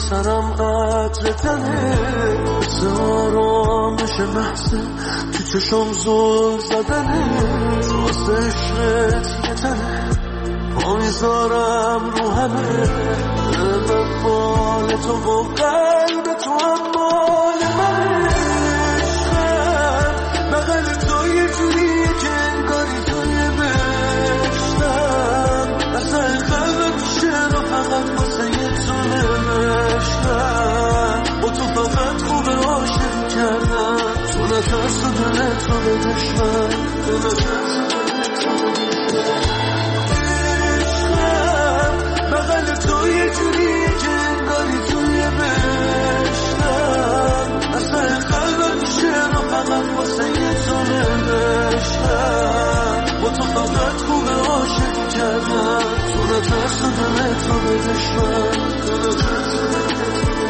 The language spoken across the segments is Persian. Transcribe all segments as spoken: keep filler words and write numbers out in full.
سرم عطر تنه، مثل آرامش محضه تو چشم زل زدنه، واسه عشقت یه تنه پا میذارم رو همه، قلب بال تو و قلب تو هم مال منه. عشقم بغل تو یه جوریه که انگاری توی بهشتم، اصلا قلب میشه رو فقط واسه یه تو نوشتم، با تو فقط خوبه عاشق کردم، تو نترس و دل تو به دشمن، تو نترس و دل تو به دشمن. بغل تو یه جوریه که انگاری توی بهشتم، اصلا قلبم میشه رو فقط واسه یه تو نوشتم، با تو فقط خوبه عاشق کردم، تو نترس و دل تو به دشمن، تو نترس و دل تو به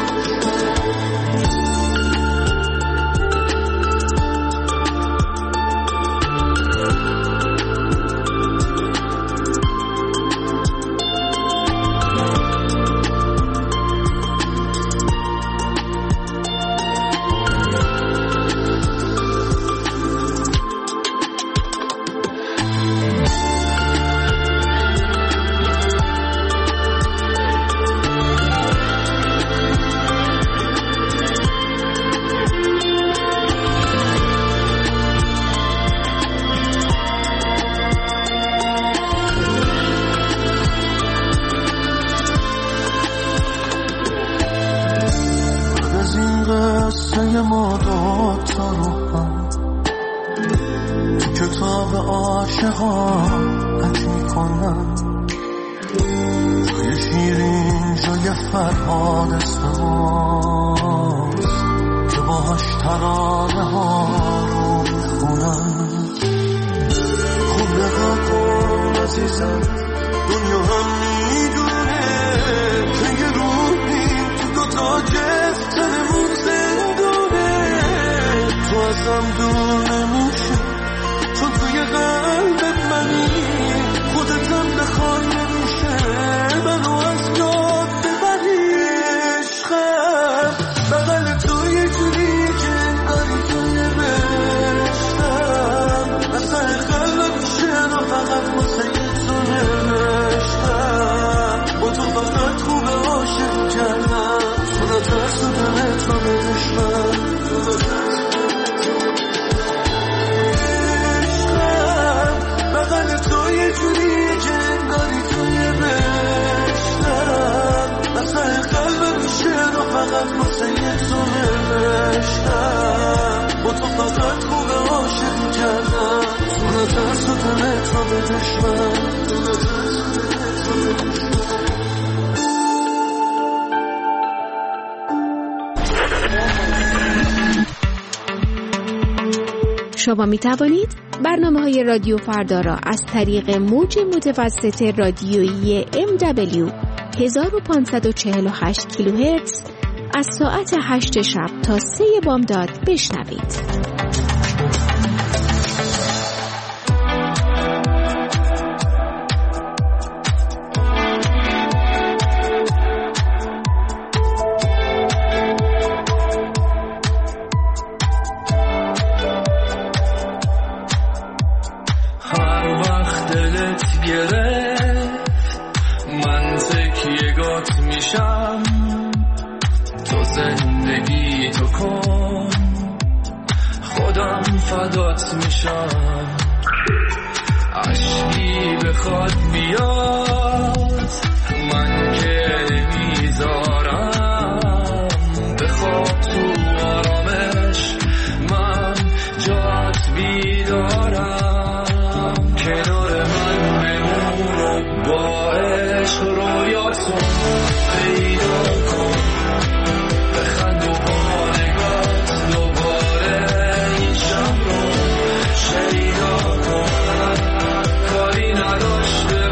ما دوتا رو هم تو کتاب عاشقان حک میکنم، جای شیرین جای فرهاد استواست که باهاش ترانه ها رو میخونم. خب نگاه کن عزیزم، دنیا هم میدونه که یه روحیم تو دوتا جفتنمون تو ازم دور نمیشه، چون توی قلبت منی، خودتم بخوای نمیشه منو از یاد ببری. عشقم بغل تو یه جوریه که انگاری توی بهشتم، اصلا قلبم میشه رو فقط واسه یه تو نوشتم، با تو فقط خوبه عاشق کردم، تو نترس و دل تو به دشمن، تو نترس بغل تو یه جوریه که انگاری توی بهشتم، اصلا قلبم میشه رو فقط واسه یه تو نوشتم، با تو فقط خوبه عاشق کردم، تو نترس و دل تو به دشمن، تو نترس و دل تو به دشمن. شما می توانید برنامه های رادیو فردا را از طریق موج متوسط رادیویی ام دبلیو هزار و پانصد و چهل و هشت کیلوهرتز از ساعت هشت شب تا سه بامداد بشنوید. کاری نداشته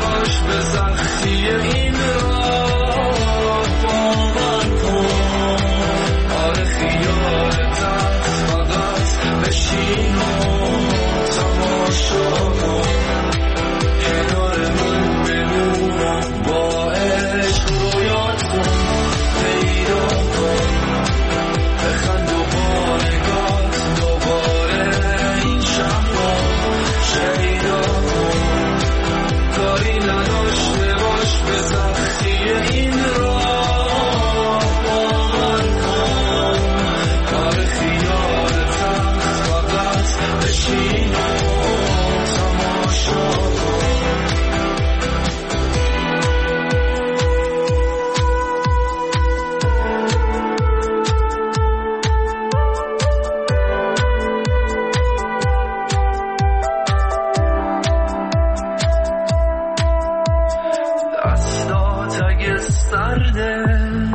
درده،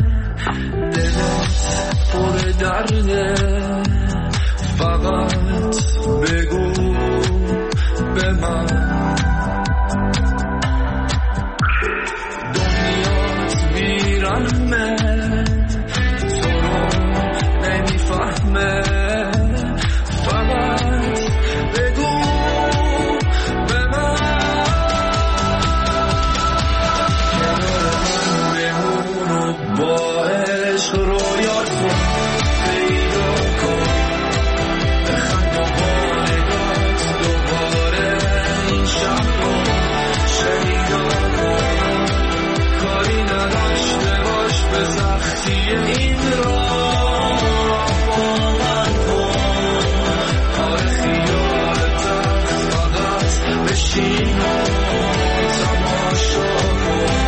دلت پر درده، فقط بگو به من دنیات بیرحمه، تو رو نمیفهمه، فقط بگو به من کنار من بمون و با عشق رویات کن، پیدا کن بخند و با نگات دوباره این شب رو شنیدا کن، کاری نداشته باش به سختی این راه باور کن، آره خیالتم فقط بشین و تماشا کن.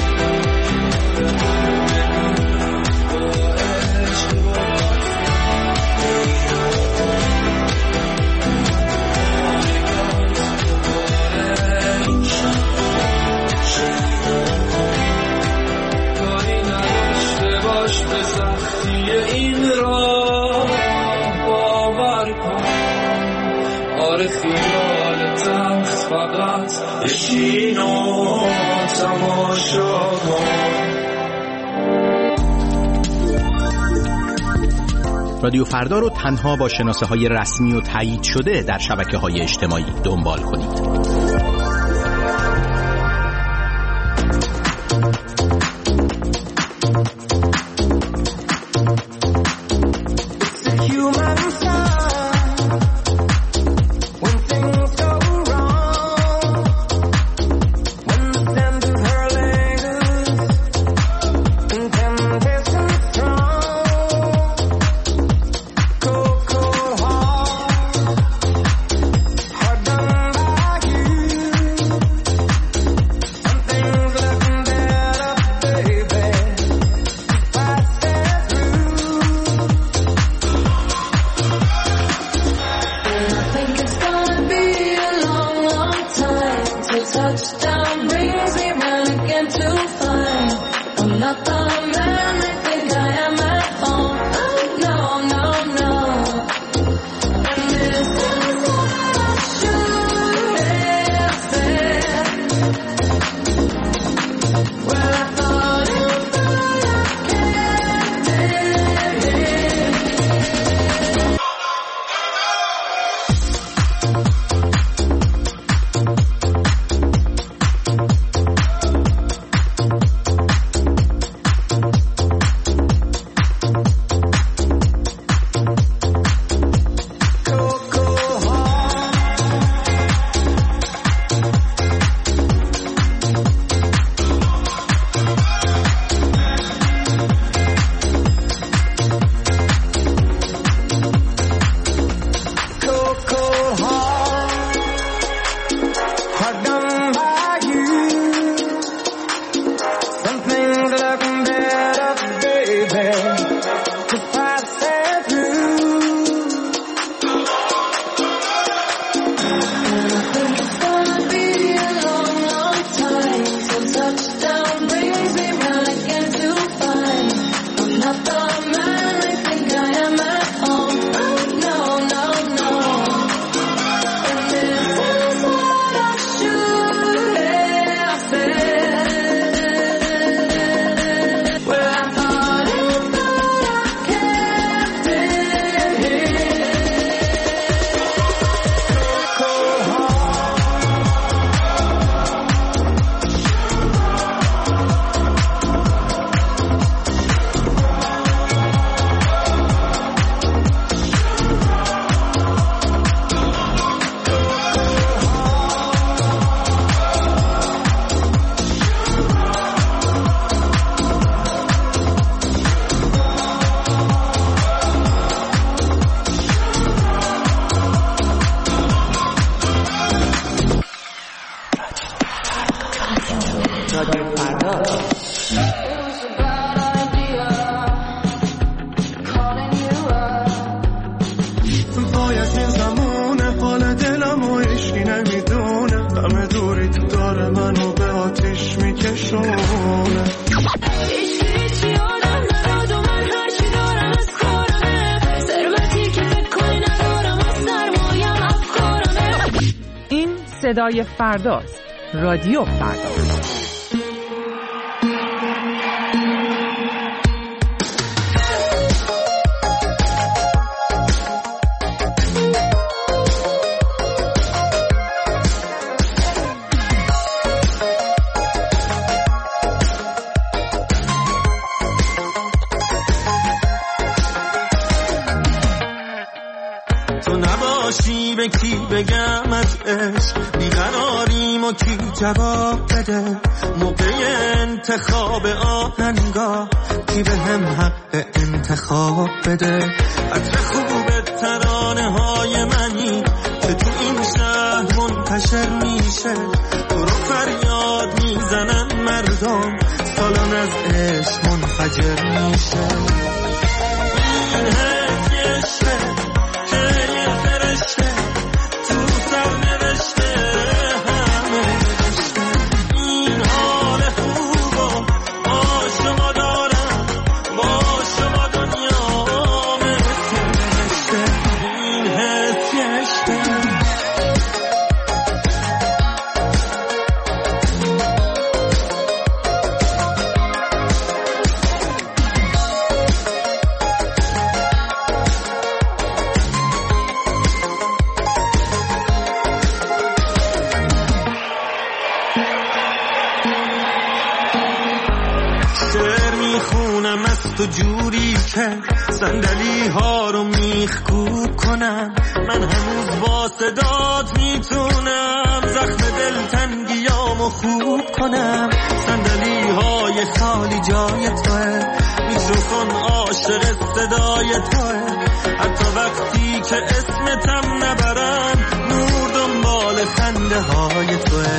به سختی این راه باور کن، آره خیالتم فقط بشین و تماشا کن. رادیو فردا رو تنها با شناسه های رسمی و تایید شده در شبکه های اجتماعی دنبال کنید. You صدای فرداست. رادیو فردا. به کی بگم از عشق بیقراریم و کی جواب بده موقع انتخاب آهنگا کی به هم حق انتخاب بده عطر خوب ترانه های منی که تو این شهر منتشر میشه تو رو فریاد میزنن مردم سالان از عشق منفجر میشه این هدیشه که یه فرشته تو جوری که صندلی ها رو میخکوب کنم من هنوز با صدات میتونم زخم دلتنگیامو خوب کنم صندلی های خالی جای توه میکروفون عاشق صدای توه حتی وقتی که اسمتم نبرن نور دنبال خنده های توه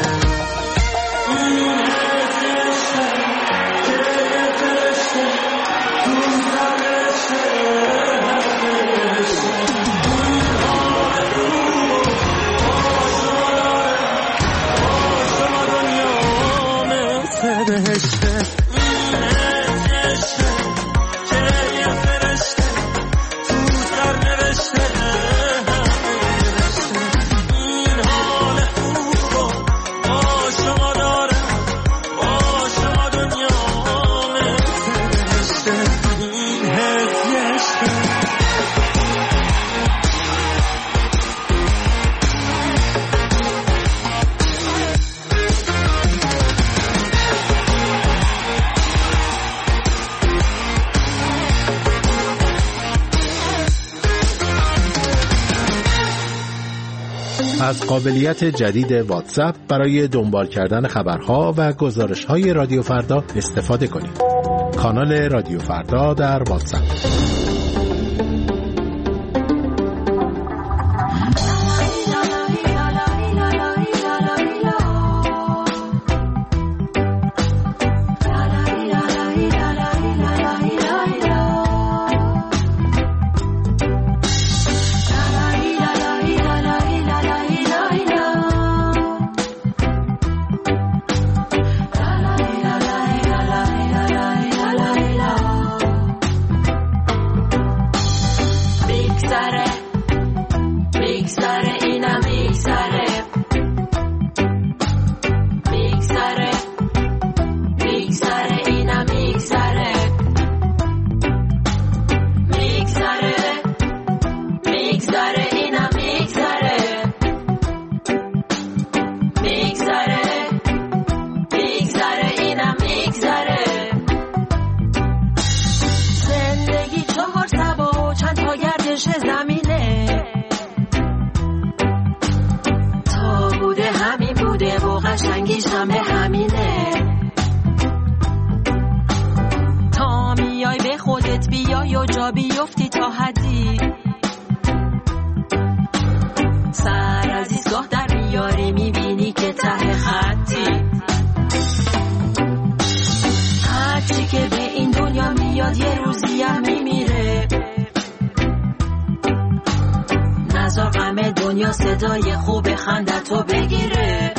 از قابلیت جدید واتساپ برای دنبال کردن خبرها و گزارش‌های رادیو فردا استفاده کنید. کانال رادیو فردا در واتساپ. صدای خوب خندتو بگیره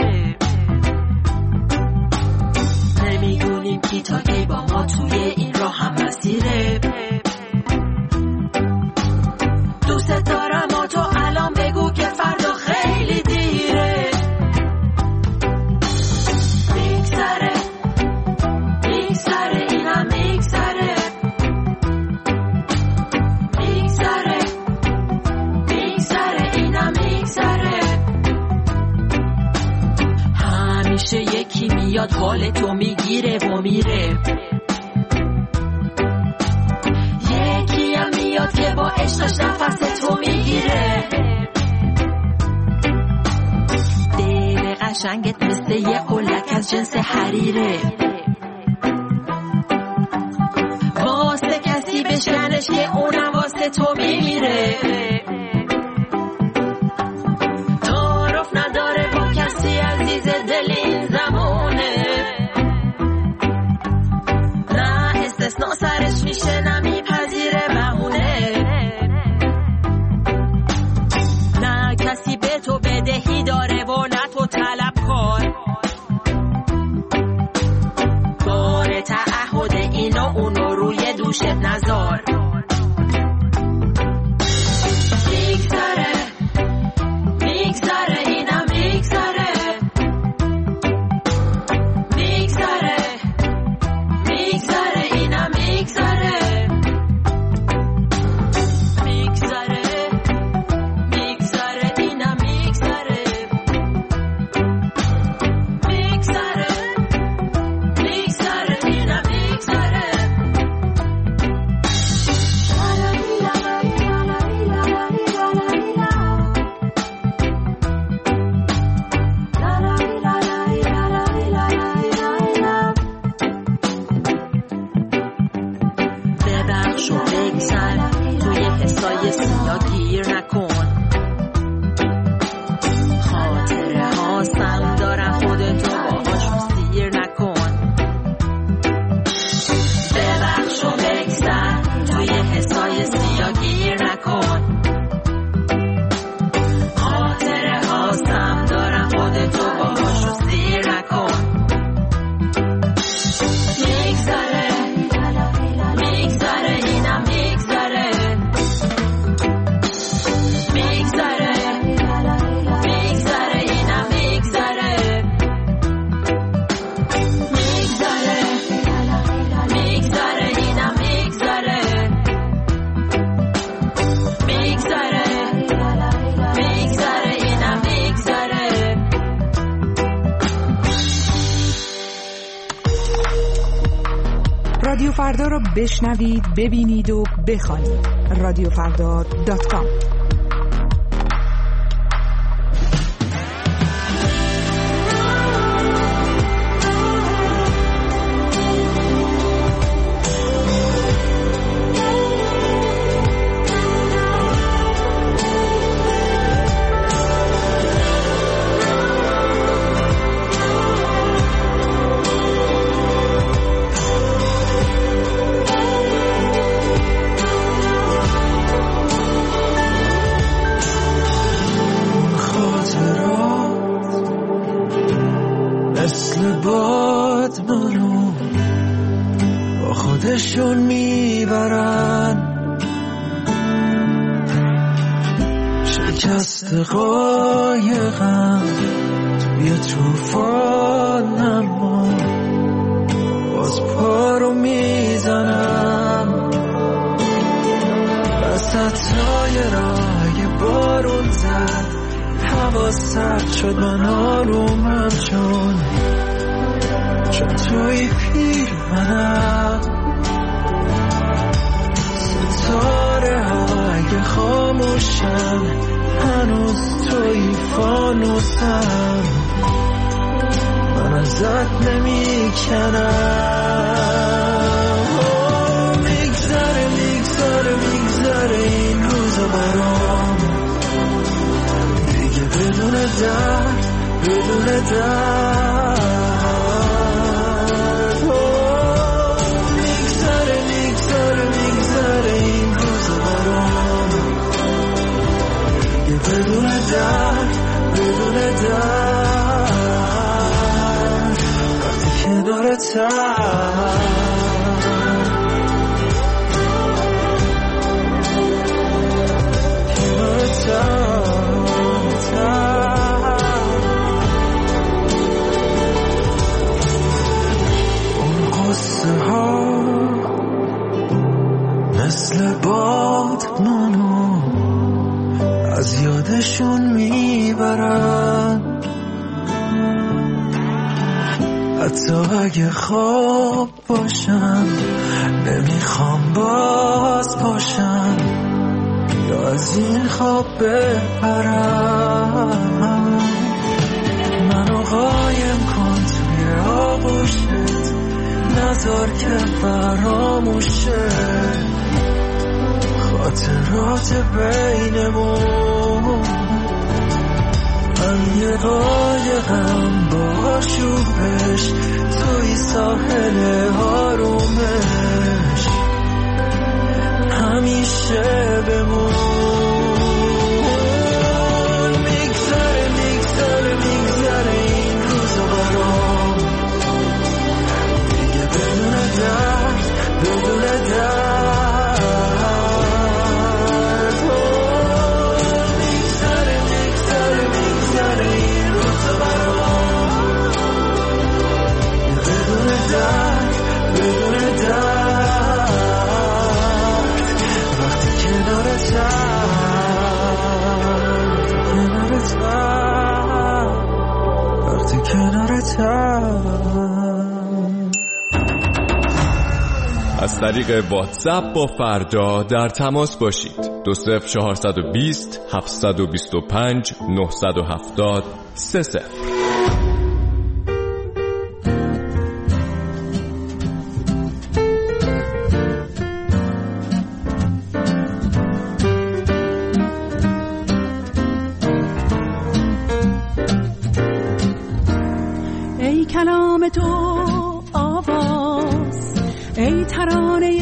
نمیدونیم کی تا کی با ما توی این راه هم مسیره دوست دارم ما تو الان بگو که فردا خیلی دیره میره. یکی هم میاد که با عشقش نفس تو میگیره. دل قشنگت مثل یه قلک از جنس حریره. واسه کسی بشکنش که اونم واسه تو میمیره. تعارف نداره با کسی عزیز دل این زمانه. نه استثناء سرش میشه نه میپذیره بهونه. نه کسی به تو بدهی داره و نه تو طلب کار. بار تعهد اینا اونو روی دوشت نذار. میگذره میگذره اینا میگذره. میگذره میگذره اینا میگذره. میگذره میگذره اینا میگذره. میگذره میگذره اینا میگذره. ببخش و بگذر توی حسای سیاه گیر نکن. خاطره ها سم دارن خودتو باهاشون سیر نکن. ببخش و بگذر توی حسای سیاه گیر نکن. خاطره ها سم دارن خودتو باهاشون سیر نکن. میگذره میگذره اینا میگذره. میگذره میگذره اینا میگذره. میگذره میگذره اینا میگذره. میگذره میگذره اینا میگذره. رادیو فردا رو بشنوید، ببینید و بخوانید. رادیو فردا دات کام. خودشون میبرن. شکست قایقم توی طوفان، اما باز پا رو میزنم. وسطای راه بارون زد، هوا سرد شد، من آرومم چون چون توی پیر منم. ستاره های خاموشم، هنوز توی فانوسم. من ازت نمی کنم. میگذره میگذره میگذره این روز برام، دیگه بدون درد بدون درد. میگذره میگذره میگذره این روز برام، دیگه بدون درد بدون درد. وقتی کنارتم اون قصه ها مثل باد منو از یادشون میبرن. حتی اگه خواب باشم نمیخوام باز باشم یا از این خواب بپرم. منو قایم کن توی آغوشت، نذار که فراموشه خاطرات بینمون. من یه قایقم با شوبش توی ساحل آرومش همیشه بمون. میگذره میگذره میگذره این روزا برام دیگه بدون درد بدون درد. از طریق واتساپ با فردا در تماس باشید. دو صفر چهارصد و بیست هفتصد و بیست و پنج نهصد و هفتاد سه صفر. ای کلام تو آواز، ای ترانه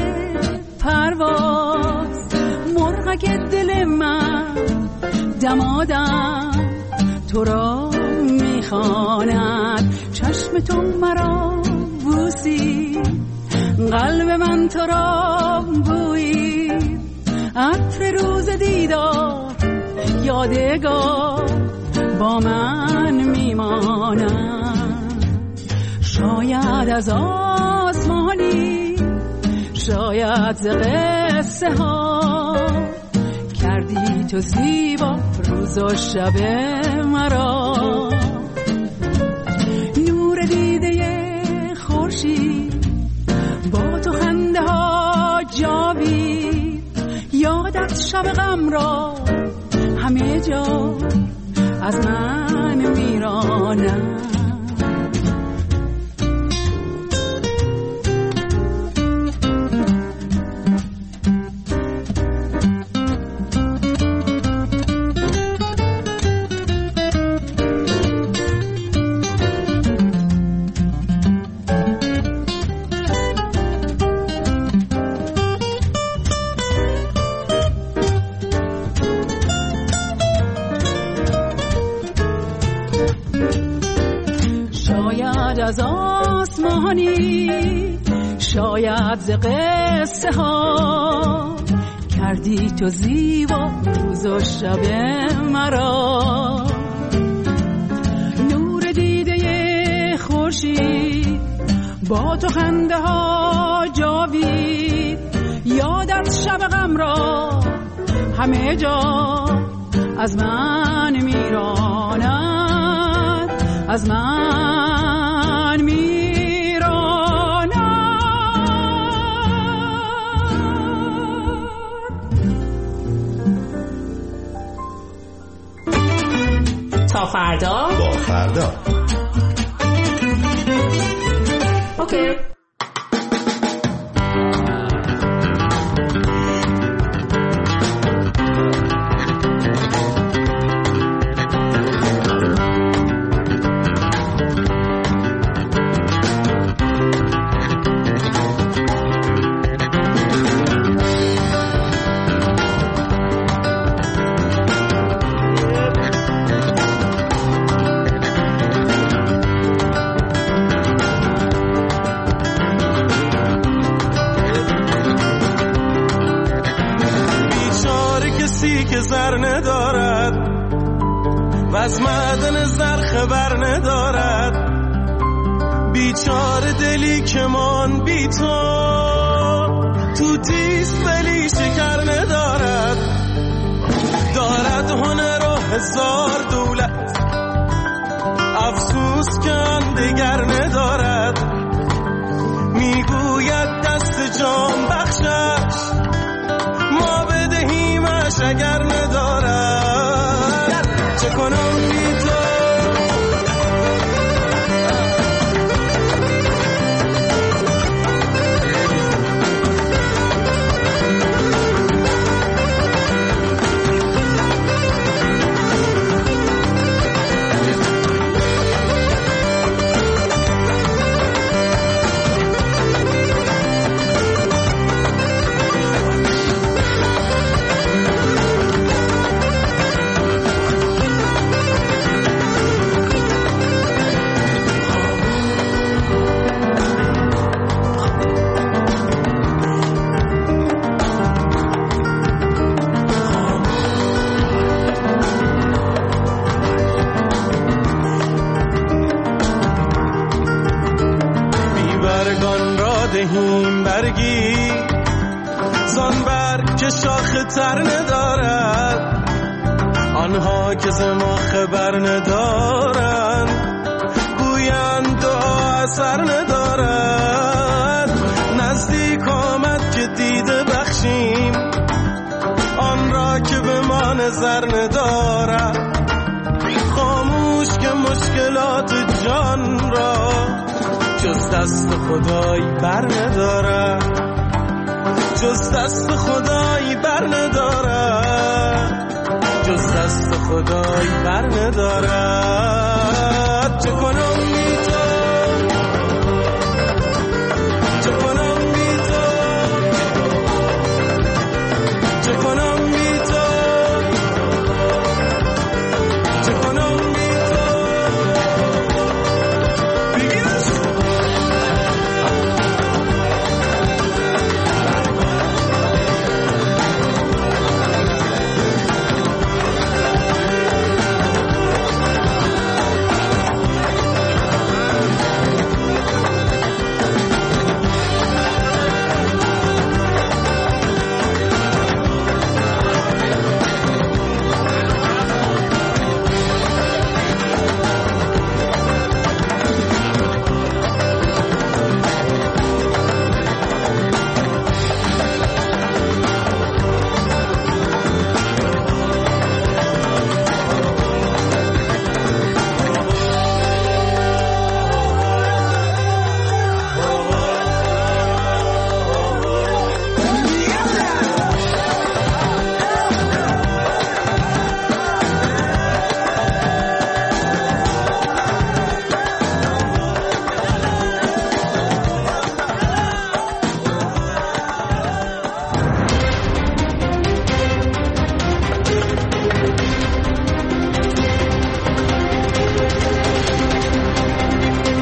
پرواز، مرغک دل من دمادم تو را میخواند. چشم تو مرا بوسی، قلب من تو را بویی، عطر روز دیدار یادگار با من میماند. شاید از آسمانی، شاید ز قصه ها کردی تو زیبا روز و شب مرا. نور دیده خورشید با تو خنده ها جاوید، یادت شب غم را همه جا از من میرانم. از آسمانی، شاید ز قصه ها کردی تو زیبا روز و شب مرا. نور دیده خورشید با تو خنده ها جاوید، یادت شب غم را همه جا از من میراند، از من میراند. تا فردا با فردا. اوکی. از معدن زر خبر ندارد، بیچاره دلی که من بی تو تو دیست ولی شکر ندارد. دارد هنر و هزار دولت، افسوس کن دیگر ندارد. زان برگ که شاخ تر ندارد، آنها که ز ما خبر ندارند، گویند دعا اثر ندارد. نزدیک آمد که دیده بخشیم آن را که به ما نظر ندارد. خاموش که مشکلات جان را جز دست خدای بر ندارد، جز دست خدای بر ندارد، جز دست خدای بر ندارد. چه کنم بی تو، چه کنم بی تو، چه کنم بی تو، چه کنم بی تو. بگیرش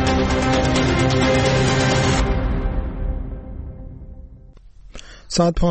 ساعت